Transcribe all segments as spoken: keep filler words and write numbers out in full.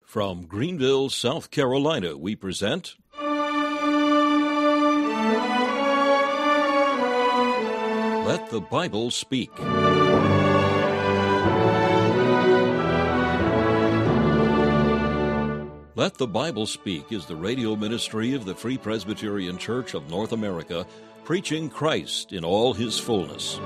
From Greenville, South Carolina, we present Let the Bible Speak. Let the Bible Speak is the radio ministry of the Free Presbyterian Church of North America, preaching Christ in all His fullness.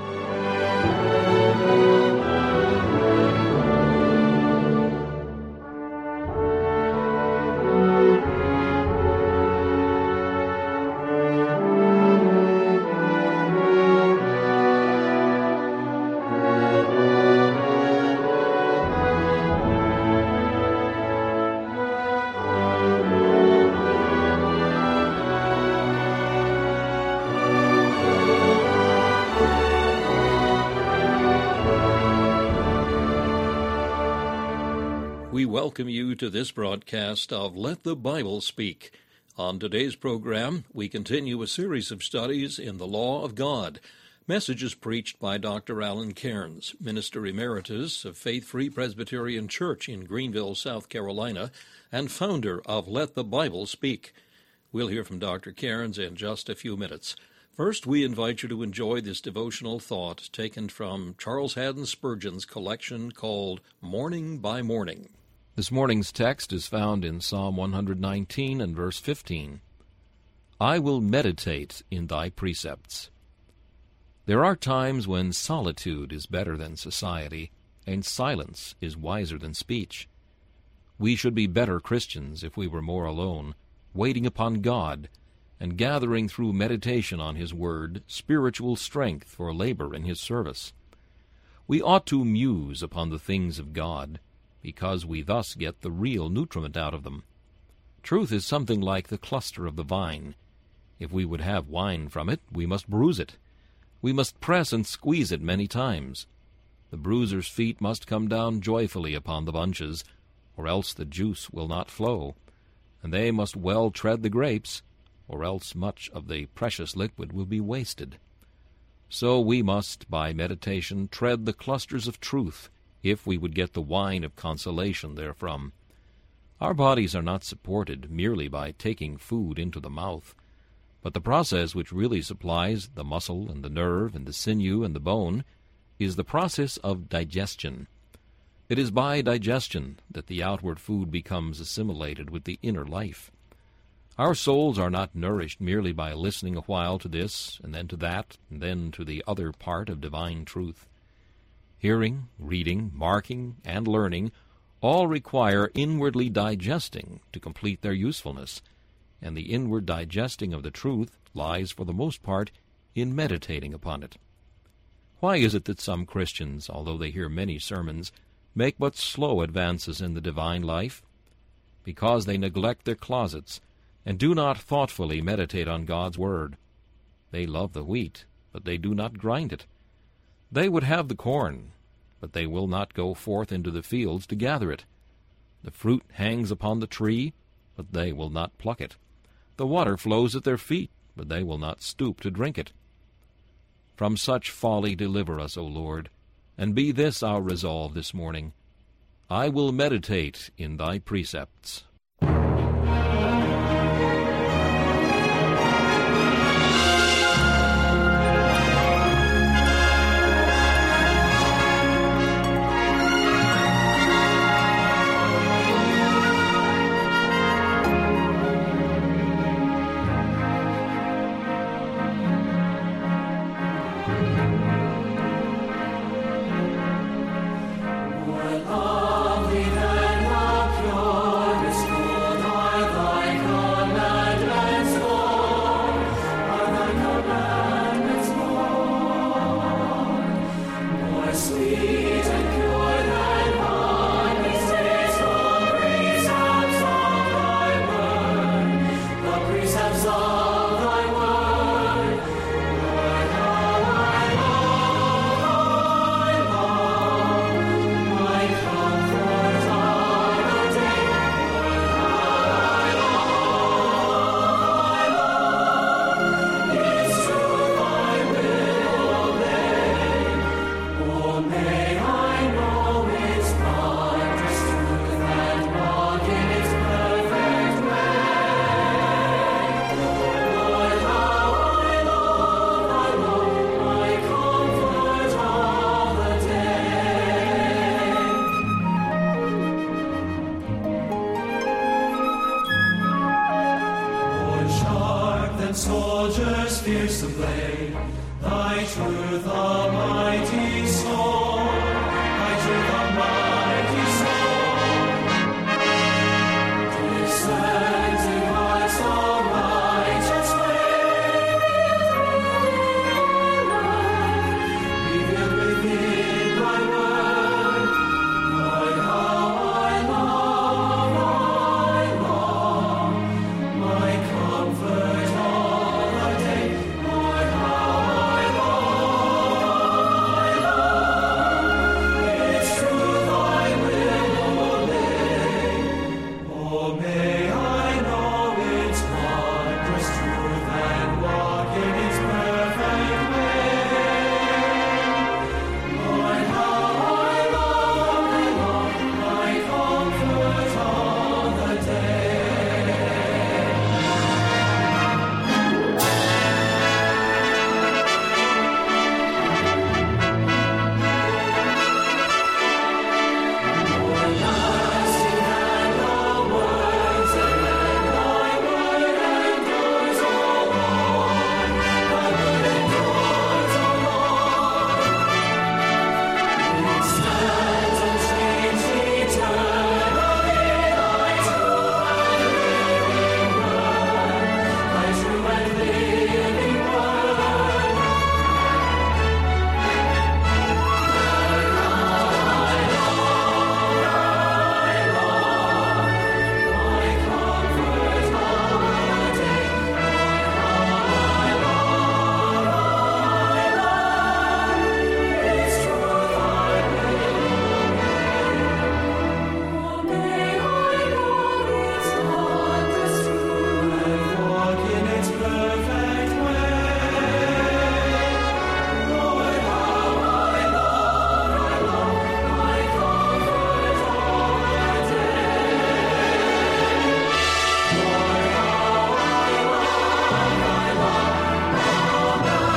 We welcome you to this broadcast of Let the Bible Speak. On today's program, we continue a series of studies in the law of God, messages preached by Doctor Alan Cairns, Minister Emeritus of Faith Free Presbyterian Church in Greenville, South Carolina, and founder of Let the Bible Speak. We'll hear from Doctor Cairns in just a few minutes. First, we invite you to enjoy this devotional thought taken from Charles Haddon Spurgeon's collection called Morning by Morning. This morning's text is found in Psalm one nineteen and verse fifteen. I will meditate in thy precepts. There are times when solitude is better than society, and silence is wiser than speech. We should be better Christians if we were more alone, waiting upon God, and gathering through meditation on His Word spiritual strength for labor in His service. We ought to muse upon the things of God, because we thus get the real nutriment out of them. Truth is something like the cluster of the vine. If we would have wine from it, we must bruise it. We must press and squeeze it many times. The bruiser's feet must come down joyfully upon the bunches, or else the juice will not flow, and they must well tread the grapes, or else much of the precious liquid will be wasted. So we must, by meditation, tread the clusters of truth, if we would get the wine of consolation therefrom. Our bodies are not supported merely by taking food into the mouth, but the process which really supplies the muscle and the nerve and the sinew and the bone is the process of digestion. It is by digestion that the outward food becomes assimilated with the inner life. Our souls are not nourished merely by listening a while to this, and then to that, and then to the other part of divine truth. Hearing, reading, marking, and learning all require inwardly digesting to complete their usefulness, and the inward digesting of the truth lies for the most part in meditating upon it. Why is it that some Christians, although they hear many sermons, make but slow advances in the divine life? Because they neglect their closets and do not thoughtfully meditate on God's Word. They love the wheat, but they do not grind it. They would have the corn, but they will not go forth into the fields to gather it. The fruit hangs upon the tree, but they will not pluck it. The water flows at their feet, but they will not stoop to drink it. From such folly deliver us, O Lord, and be this our resolve this morning. I will meditate in thy precepts. What lovely and how pure is soldiers fierce to play, thy truth a mighty sword, thy truth a mighty sword, descends in hearts of righteous way, revealed within thy word. Lord, how I love, I long, my comfort all the day. Lord, how I love, I long, its truth I will obey. Oh, may I know its wondrous truth and walk in its perfect way. Lord, how I love, I long, my comfort all the day. Everlasting and the words and then thy word endures, O Lord. Thy word endures, O Lord. It stands unchanged eternally, thy true and living word, thy true and living word. My comfort all the day. Its truth I will obey. May I know its wondrous truth and walk in its perfect way. Lord, how I love, I love, my comfort all the day. Lord, how I love, I love,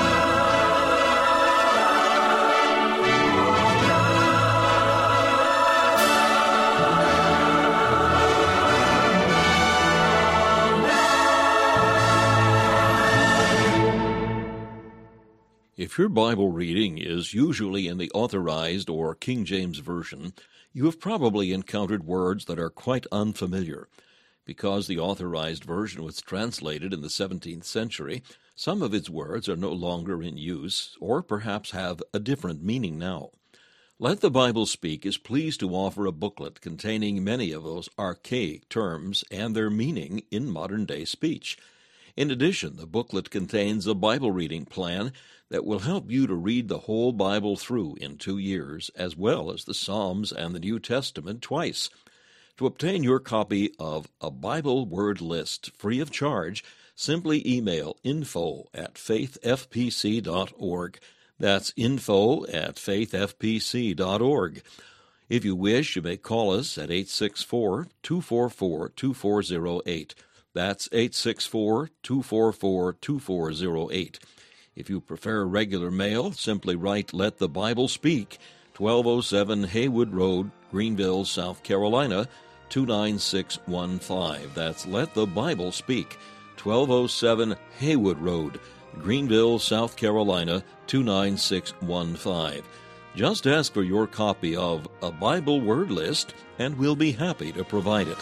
If your Bible reading is usually in the Authorized or King James Version, you have probably encountered words that are quite unfamiliar. Because the Authorized Version was translated in the seventeenth century, some of its words are no longer in use, or perhaps have a different meaning now. Let the Bible Speak is pleased to offer a booklet containing many of those archaic terms and their meaning in modern-day speech. In addition, the booklet contains a Bible reading plan that will help you to read the whole Bible through in two years, as well as the Psalms and the New Testament twice. To obtain your copy of A Bible Word List free of charge, simply email info at faith f p c dot org. That's info at faith f p c dot org. If you wish, you may call us at eight six four, two four four, two four zero eight. That's eight six four, two four four, two four zero eight. If you prefer regular mail, simply write Let the Bible Speak, twelve oh seven Haywood Road, Greenville, South Carolina, two nine six one five. That's Let the Bible Speak, twelve oh seven Haywood Road, Greenville, South Carolina, two nine six one five. Just ask for your copy of A Bible Word List, and we'll be happy to provide it.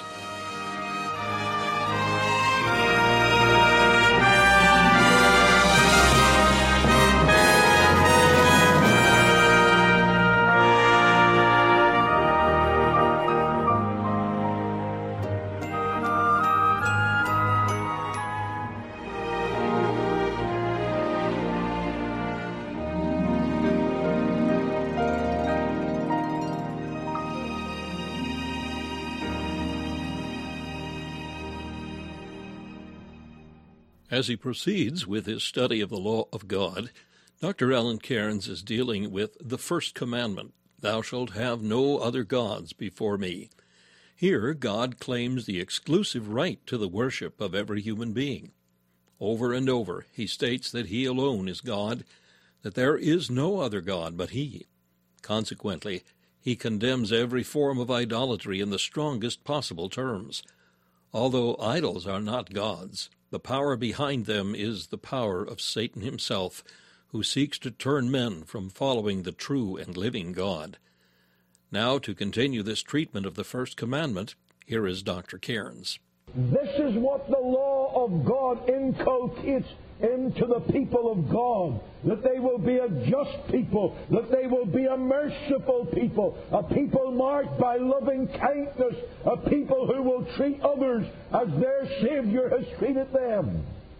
As he proceeds with his study of the law of God, Doctor Alan Cairns is dealing with the first commandment, "Thou shalt have no other gods before me." Here, God claims the exclusive right to the worship of every human being. Over and over, he states that he alone is God, that there is no other God but he. Consequently, he condemns every form of idolatry in the strongest possible terms. Although idols are not gods, The power behind them is the power of Satan himself, who seeks to turn men from following the true and living God. Now, to continue this treatment of the first commandment, here is Doctor Cairns. This is what the law of God inculcates into the people of God, that they will be a just people, that they will be a merciful people, a people marked by loving kindness, a people who will treat others as their Savior has treated them.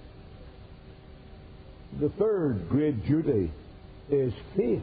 The third great duty is faith.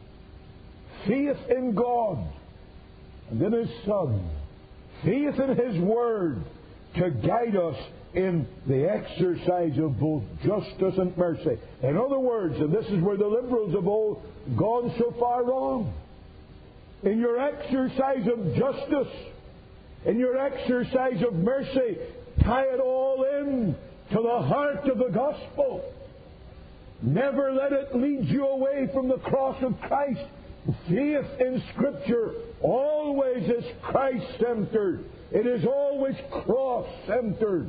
Faith in God and in His Son. Faith in His Word to guide us in the exercise of both justice and mercy. In other words, and this is where the liberals have all gone so far wrong, in your exercise of justice, in your exercise of mercy, tie it all in to the heart of the gospel. Never let it lead you away from the cross of Christ. Faith in Scripture always is Christ-centered. It is always cross-centered.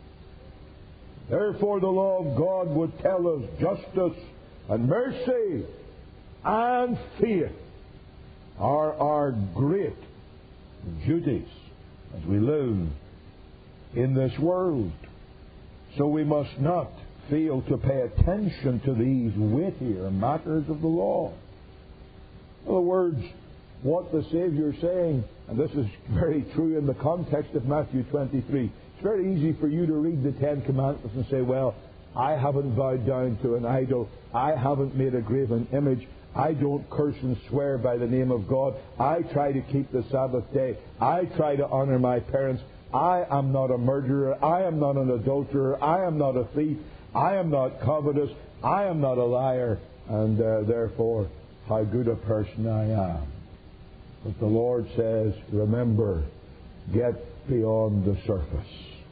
Therefore, the law of God would tell us justice and mercy and faith are our great duties as we live in this world. So we must not fail to pay attention to these weightier matters of the law. In other words, what the Savior is saying, and this is very true in the context of Matthew twenty-three, it's very easy for you to read the Ten Commandments and say, well, I haven't bowed down to an idol, I haven't made a graven image, I don't curse and swear by the name of God, I try to keep the Sabbath day, I try to honor my parents, I am not a murderer, I am not an adulterer, I am not a thief, I am not covetous, I am not a liar, and uh, therefore, how good a person I am. But the Lord says, remember, get beyond the surface.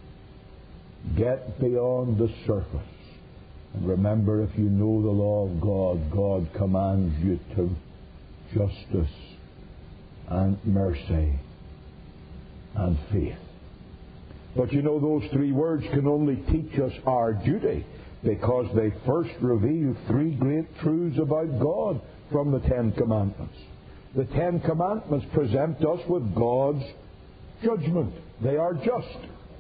Get beyond the surface. And remember, if you know the law of God, God commands you to justice and mercy and faith. But you know, those three words can only teach us our duty because they first reveal three great truths about God from the Ten Commandments. The Ten Commandments present us with God's judgment. They are just.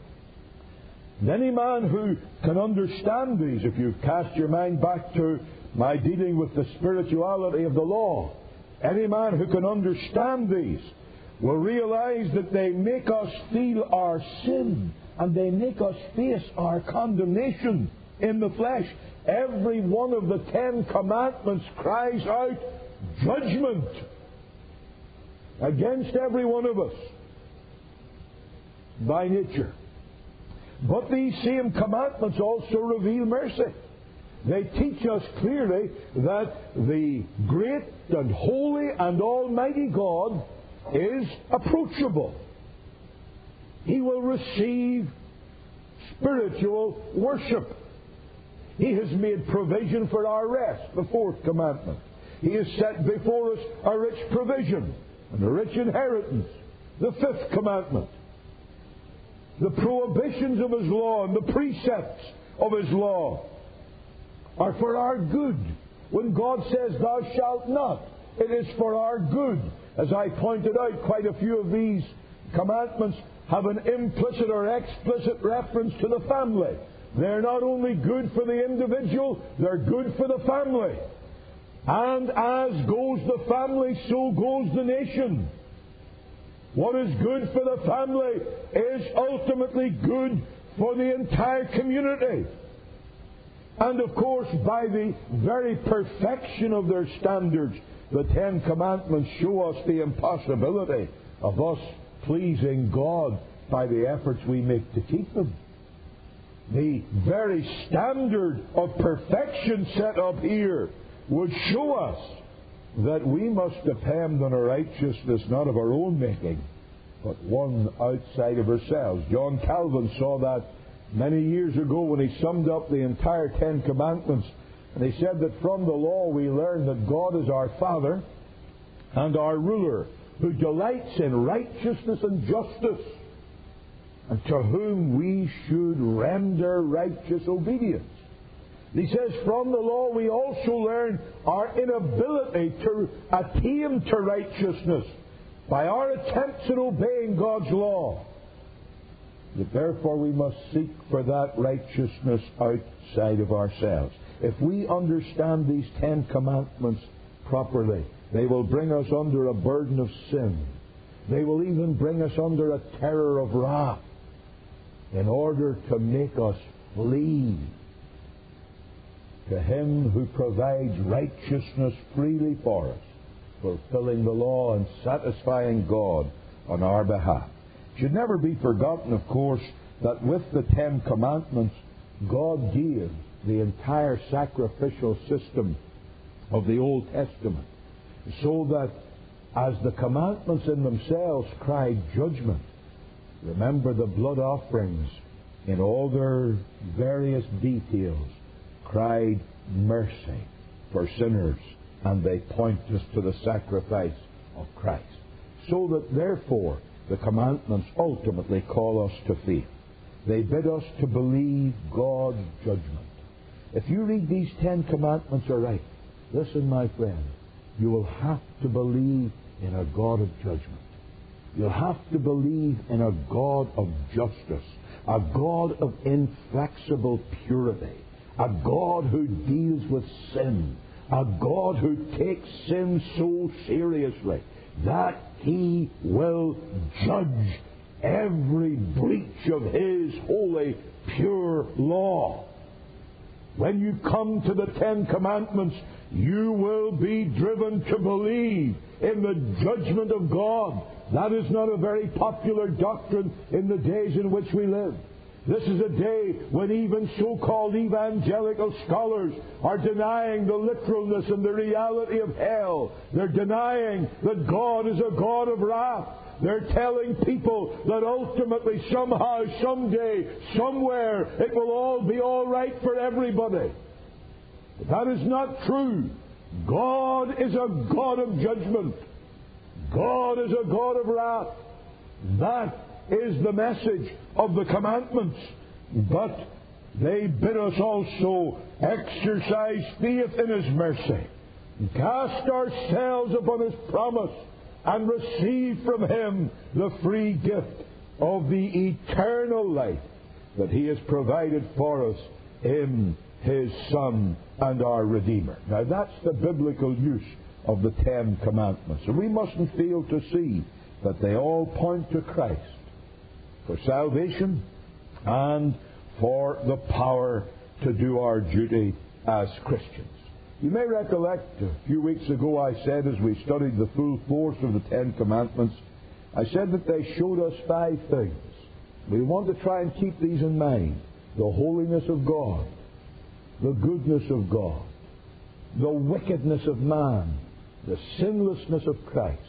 And any man who can understand these, if you cast your mind back to my dealing with the spirituality of the law, any man who can understand these will realize that they make us feel our sin and they make us face our condemnation in the flesh. Every one of the Ten Commandments cries out judgment against every one of us by nature. But these same commandments also reveal mercy. They teach us clearly that the great and holy and almighty God is approachable. He will receive spiritual worship. He has made provision for our rest, the fourth commandment. He has set before us a rich provision and a rich inheritance, the fifth commandment. The prohibitions of His law and the precepts of His law are for our good. When God says, thou shalt not, it is for our good. As I pointed out, quite a few of these commandments have an implicit or explicit reference to the family. They're not only good for the individual, they're good for the family. And as goes the family, so goes the nation. What is good for the family is ultimately good for the entire community. And of course, by the very perfection of their standards, the Ten Commandments show us the impossibility of us pleasing God by the efforts we make to keep them. The very standard of perfection set up here would show us that we must depend on a righteousness not of our own making, but one outside of ourselves. John Calvin saw that many years ago when he summed up the entire Ten Commandments. And he said that from the law we learn that God is our Father and our ruler, who delights in righteousness and justice. and to whom we should render righteous obedience. He says, from the law we also learn our inability to attain to righteousness by our attempts at obeying God's law. That therefore we must seek for that righteousness outside of ourselves. If we understand these Ten Commandments properly, they will bring us under a burden of sin. They will even bring us under a terror of wrath in order to make us flee to Him who provides righteousness freely for us, fulfilling the law and satisfying God on our behalf. It should never be forgotten, of course, that with the Ten Commandments, God gave the entire sacrificial system of the Old Testament, so that as the commandments in themselves cried judgment, remember the blood offerings in all their various details cried mercy for sinners, and they point us to the sacrifice of Christ. So that therefore the commandments ultimately call us to faith. They bid us to believe God's judgment. If you read these Ten Commandments aright, listen, my friend, you will have to believe in a God of judgment. You'll have to believe in a God of justice, a God of inflexible purity, a God who deals with sin, a God who takes sin so seriously that He will judge every breach of His holy, pure law. When you come to the Ten Commandments, you will be driven to believe in the judgment of God. That is not a very popular doctrine in the days in which we live. This is a day when even so-called evangelical scholars are denying the literalness and the reality of hell. They're denying that God is a God of wrath. They're telling people that ultimately, somehow, someday, somewhere, it will all be all right for everybody. But that is not true. God is a God of judgment. God is a God of wrath. That is the message of the commandments. But they bid us also exercise faith in His mercy, cast ourselves upon His promise, and receive from Him the free gift of the eternal life that He has provided for us in His Son and our Redeemer. Now that's the biblical use of the Ten Commandments. And we mustn't fail to see that they all point to Christ for salvation and for the power to do our duty as Christians. You may recollect a few weeks ago I said, as we studied the full force of the Ten Commandments, I said that they showed us five things. We want to try and keep these in mind. The holiness of God, the goodness of God, the wickedness of man, the sinlessness of Christ,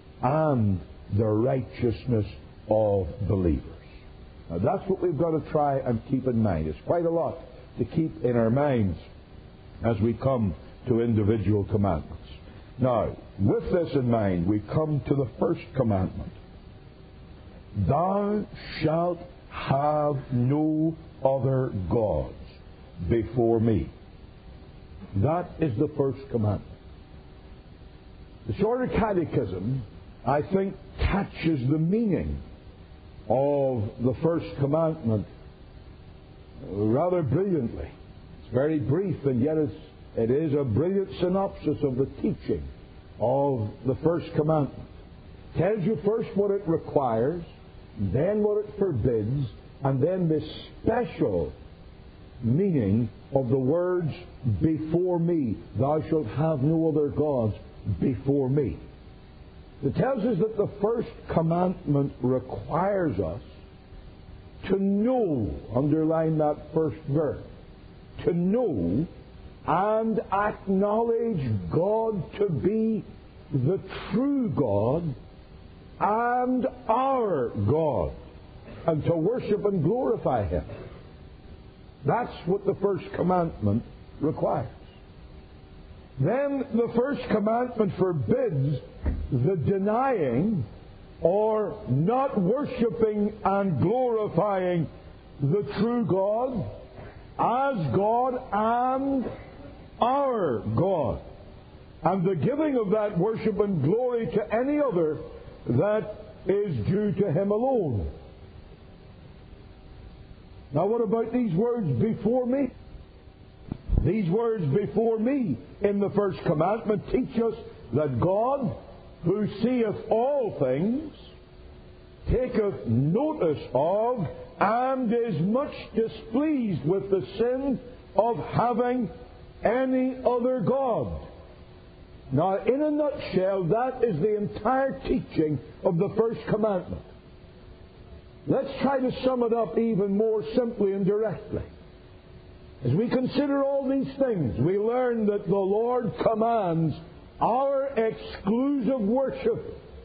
and the righteousness of believers. Now that's what we've got to try and keep in mind. It's quite a lot to keep in our minds as we come to individual commandments. Now, with this in mind, we come to the first commandment. Thou shalt have no other gods before me. That is the first commandment. The Shorter Catechism, I think, catches the meaning of the first commandment rather brilliantly. It's very brief, and yet it's, it is a brilliant synopsis of the teaching of the first commandment. It tells you first what it requires, then what it forbids, and then the special meaning of the words, before me. Thou shalt have no other gods before me. It tells us that the first commandment requires us to know, underline that first verb, to know and acknowledge God to be the true God and our God, and to worship and glorify Him. That's what the first commandment requires. Then the first commandment forbids the denying or not worshiping and glorifying the true God as God and our God, and the giving of that worship and glory to any other that is due to Him alone. Now what about these words, before me? These words, before me, in the first commandment teach us that God, who seeth all things, taketh notice of and is much displeased with the sin of having any other God. Now, in a nutshell, that is the entire teaching of the first commandment. Let's try to sum it up even more simply and directly. As we consider all these things, we learn that the Lord commands our exclusive worship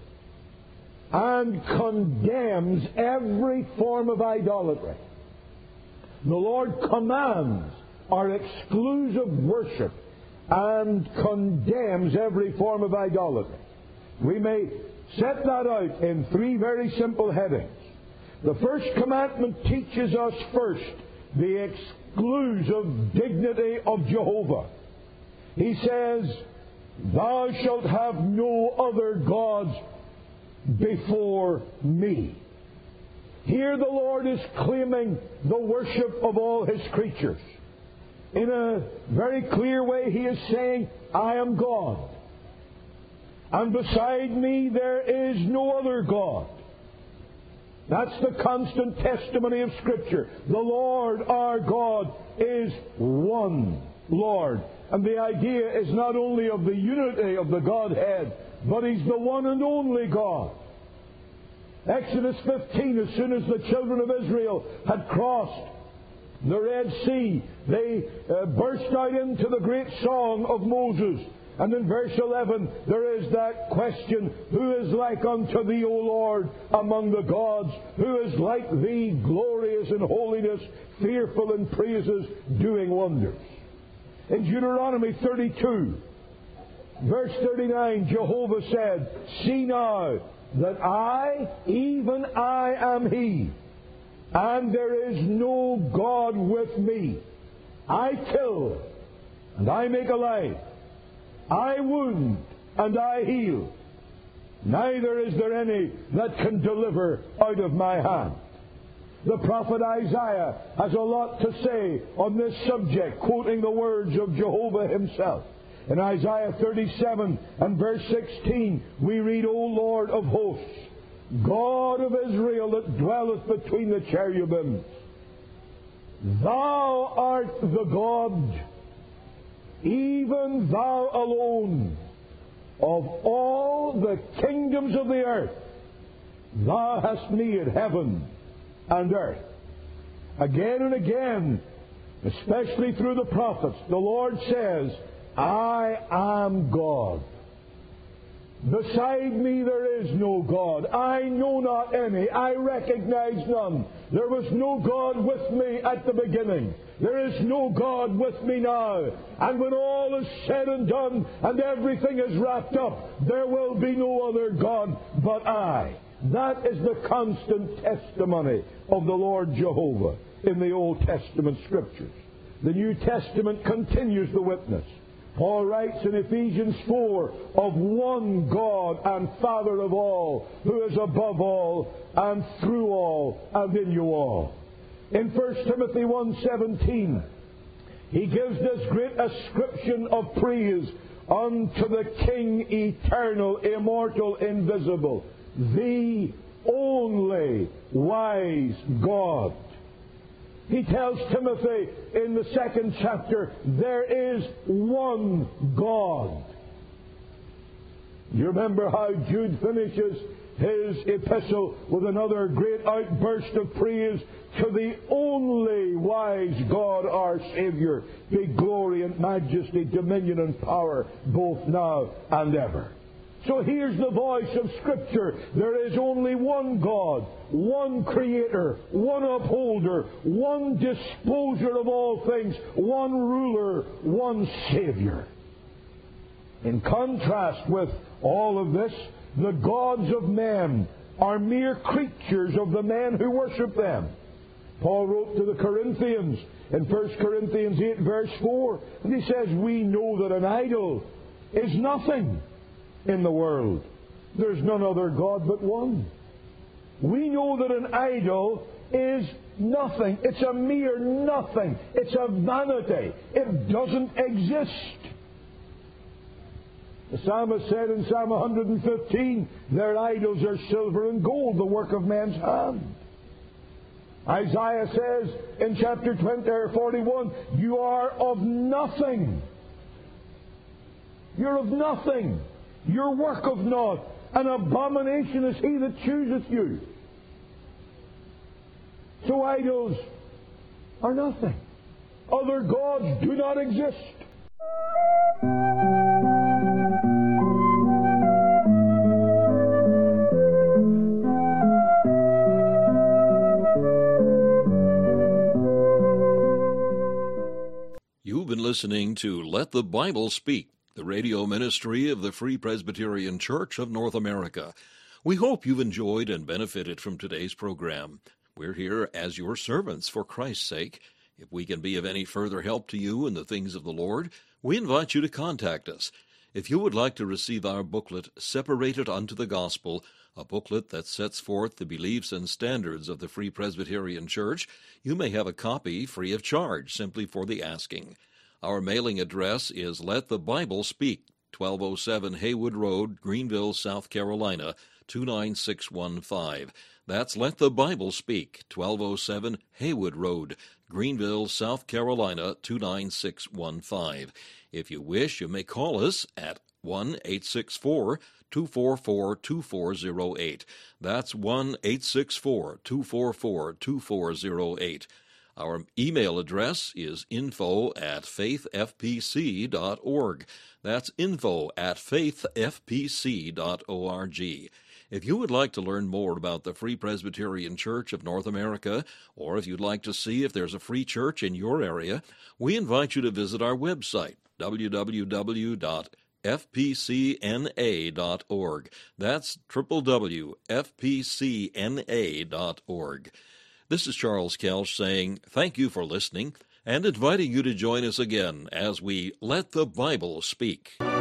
and condemns every form of idolatry. The Lord commands our exclusive worship and condemns every form of idolatry. We may set that out in three very simple headings. The first commandment teaches us first the exclusive dignity of Jehovah. He says, "Thou shalt have no other gods before me." Here the Lord is claiming the worship of all His creatures. In a very clear way, He is saying, "I am God, and beside me there is no other God." That's the constant testimony of Scripture. The Lord our God is one Lord. And the idea is not only of the unity of the Godhead, but He's the one and only God. Exodus fifteen, as soon as the children of Israel had crossed the Red Sea, they uh, burst out into the great song of Moses. And in verse eleven, there is that question, "Who is like unto Thee, O Lord, among the gods? Who is like Thee, glorious in holiness, fearful in praises, doing wonders?" In Deuteronomy thirty-two, verse thirty-nine, Jehovah said, "See now that I, even I, am He, and there is no God with me. I kill, and I make alive. I wound, and I heal. Neither is there any that can deliver out of my hand." The prophet Isaiah has a lot to say on this subject, quoting the words of Jehovah Himself. In Isaiah thirty-seven and verse sixteen, we read, "O Lord of hosts, God of Israel that dwelleth between the cherubims, Thou art the God, even Thou alone, of all the kingdoms of the earth. Thou hast made heaven and earth." Again and again, especially through the prophets, the Lord says, "I am God. Beside me there is no God. I know not any. I recognize none. There was no God with me at the beginning. There is no God with me now. And when all is said and done and everything is wrapped up, there will be no other God but I." That is the constant testimony of the Lord Jehovah in the Old Testament Scriptures. The New Testament continues the witness. Paul writes in Ephesians four of one God and Father of all, who is above all and through all and in you all. In First Timothy one seventeen, he gives this great ascription of praise unto the King eternal, immortal, invisible, the only wise God. He tells Timothy in the second chapter, there is one God. You remember how Jude finishes his epistle with another great outburst of praise to the only wise God, our Savior, be glory and majesty, dominion and power, both now and ever. So here's the voice of Scripture. There is only one God, one Creator, one Upholder, one Disposer of all things, one Ruler, one Savior. In contrast with all of this, the gods of men are mere creatures of the men who worship them. Paul wrote to the Corinthians in First Corinthians eight, verse four, and he says, we know that an idol is nothing in the world. There's none other God but one. We know that an idol is nothing. It's a mere nothing. It's a vanity. It doesn't exist. The psalmist said in Psalm one fifteen, their idols are silver and gold, the work of man's hand. Isaiah says in chapter twenty or forty-one, you are of nothing. You're of nothing. Your work of naught. An abomination is he that chooseth you. So idols are nothing. Other gods do not exist. You've been listening to Let the Bible Speak, the radio ministry of the Free Presbyterian Church of North America. We hope you've enjoyed and benefited from today's program. We're here as your servants for Christ's sake. If we can be of any further help to you in the things of the Lord, we invite you to contact us. If you would like to receive our booklet, Separated Unto the Gospel, a booklet that sets forth the beliefs and standards of the Free Presbyterian Church, you may have a copy free of charge, simply for the asking. Our mailing address is Let the Bible Speak, twelve oh seven Haywood Road, Greenville, South Carolina, two nine six one five. That's Let the Bible Speak, twelve oh seven Haywood Road, Greenville, South Carolina, two nine six one five. If you wish, you may call us at one eight six four, two four four, two four zero eight. That's one eight six four, two four four, two four zero eight. Our email address is info at faith f p c dot org. That's info at faith f p c dot org. If you would like to learn more about the Free Presbyterian Church of North America, or if you'd like to see if there's a free church in your area, we invite you to visit our website, w w w dot f p c n a dot org. That's w w w dot f p c n a dot org. This is Charles Kelch saying thank you for listening and inviting you to join us again as we Let the Bible Speak.